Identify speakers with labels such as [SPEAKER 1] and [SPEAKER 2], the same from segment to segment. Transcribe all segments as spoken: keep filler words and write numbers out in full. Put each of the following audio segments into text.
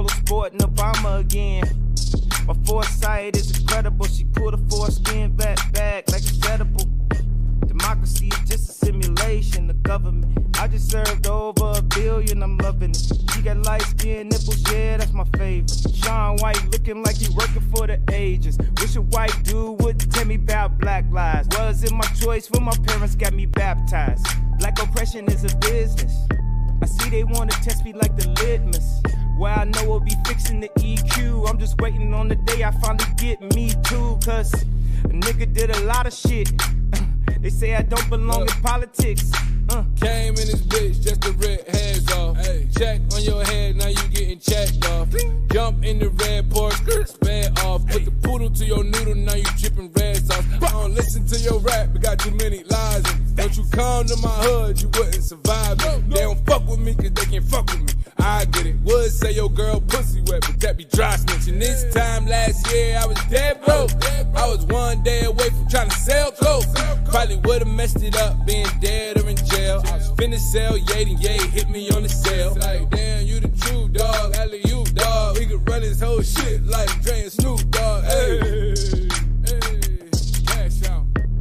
[SPEAKER 1] polo sport and Obama again. My foresight is incredible. She pulled a foreskin back back like it's edible. Democracy is just a simulation. The government, I just served over a billion. I'm loving it. She got light skin nipples, yeah, that's my favorite. Sean White looking like he working for the ages. Wish a white dude would tell me about black lives. Was it my choice when my parents got me baptized? Black oppression is a business. I see they wanna test me like the litmus. Well, I know we'll be fixing the E Q. I'm just waiting on the day I finally get me too. Cause a nigga did a lot of shit. They say I don't belong Look. in politics. Uh.
[SPEAKER 2] Came in this bitch just to rip heads off. Hey. Check on your head, now you getting checked off. Bling. Jump in the red Porsche, spare off. Put hey. the poodle to your noodle, now you dripping red sauce. I don't listen to your rap, we got too many lies. And don't you come to my hood, you wouldn't survive no, no. They don't fuck with me cause they can't fuck with me. I get it. Would say your girl pussy wet, but that be dry snitching. This time last year I was dead broke. I was one day away from trying to sell clothes. Probably would've messed it up being dead or in jail. I was finna sell Yay and Yay hit me on the sale. Like damn, you the true dog, alley you dog. We could run this whole shit like Dre and Snoop Dogg. Hey, hey, cash out.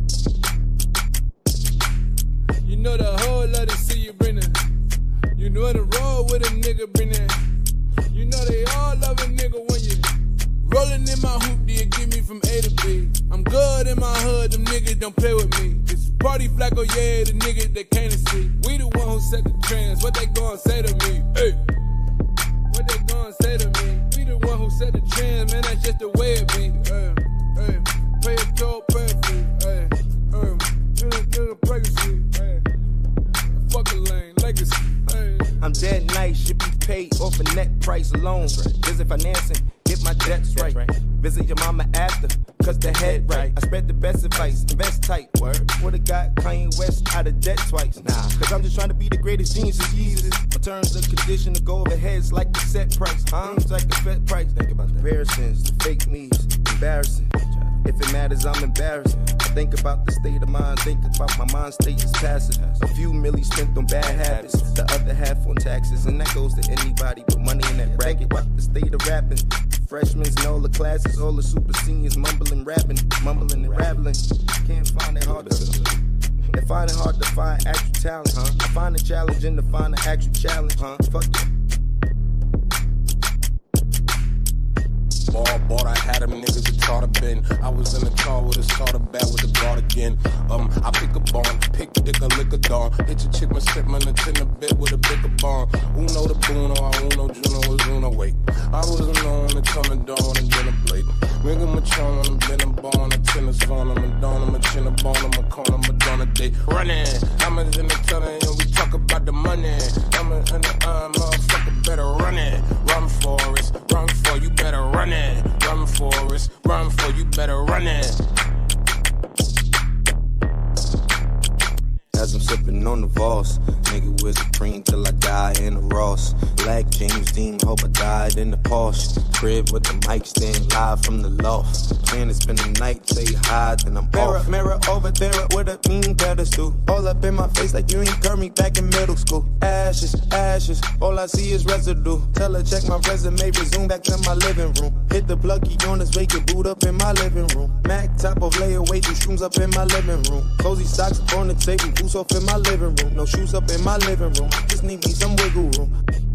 [SPEAKER 2] You know the whole lot to see you bring it. You know the road with a nigga bring that. You know they all love a nigga when you rolling in my hoop, you get me from A to B. I'm good in my hood, them niggas don't play with me. It's party Flacco, yeah, the niggas they can't see. We the one who set the trends, what they gonna say to me? Hey, what they gonna say to me? We the one who set the trends, man, that's just the way it be. Hey, hey, pay a toll, pay a fee. Hey, hey, in a pregnancy. Hey, fuck a lane, legacy.
[SPEAKER 1] I'm dead nice, should be paid off a net price alone. Visit financing, get my debts right. Visit your mama after, cause the head right. I spread the best advice, invest tight. Word. Would've got Kanye West out of debt twice. Nah, cause I'm just trying to be the greatest genius of Jesus. My terms of condition to go over heads like the set price. Huh? It's like the Fed price. Think about that. Comparisons, the fake me's, embarrassing. If it matters, I'm embarrassed. I think about the state of mind, think about my mind state is passive. A few milli spent on bad habits, the other half on taxes, and that goes to anybody with money in that bracket. About the state of rapping, freshmen in all the classes, all the super seniors mumbling, rapping, mumbling and rattling. Can't find it hard to. They find it hard to find actual talent, huh? I find it challenging to find an actual challenge, huh? Fuck it.
[SPEAKER 3] Ball bought, I had them niggas that taught a bin. I was in the car with a starter bat with a guard again. Um, I pick a bomb, pick dick a lick a dawn. Hit your chick, my shit, my nuts in a bit with a bigger bomb. Uno the Bruno, I Uno, Juno was Uno, wait. I wasn't on the coming dawn and dinner plate. Nigga Machon, I'm been a bone, a tennis phone, I'm a don, I'm a chin, a bone, I'm a corner, I'm a donor day. Running, I'm in the tunnel and we talk about the money. I'm in the uh, motherfucker, better run it. Run for it, run for you, better run it. Run for it, run for you, better run it.
[SPEAKER 1] As I'm sipping on the Voss, nigga with Supreme till I die in the Ross. Black James Dean, hope I died in the Porsche. Crib with the mic stand live from the loft. Plan to spend the night, say hi, then I'm mirror, off. Mirror over there with a mean pedestal. All up in my face like you ain't curved me back in middle school. Ashes, ashes, all I see is residue. Tell her check my resume, resume back to my living room. Hit the plug, he on his way, get boot up in my living room. Mac top of layaway, do shrooms up in my living room. Cozy stocks up on the table, boots off in my living room. No shoes up in my living room, just need me some wiggle room.